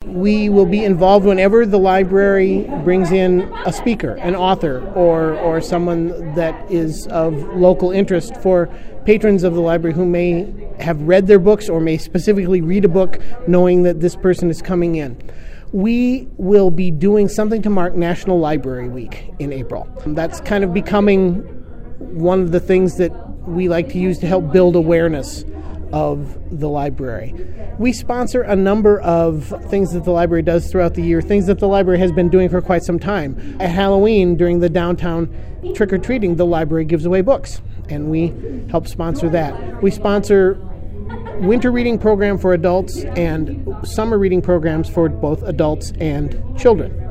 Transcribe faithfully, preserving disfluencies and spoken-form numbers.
we will be involved whenever the library brings in a speaker, an author, or, or someone that is of local interest for patrons of the library who may have read their books or may specifically read a book knowing that this person is coming in. We will be doing something to mark National Library Week in April. That's kind of becoming one of the things that we like to use to help build awareness of the library. We sponsor a number of things that the library does throughout the year, things that the library has been doing for quite some time. At Halloween, during the downtown trick-or-treating, the library gives away books, and we help sponsor that. We sponsor winter reading program for adults and summer reading programs for both adults and children.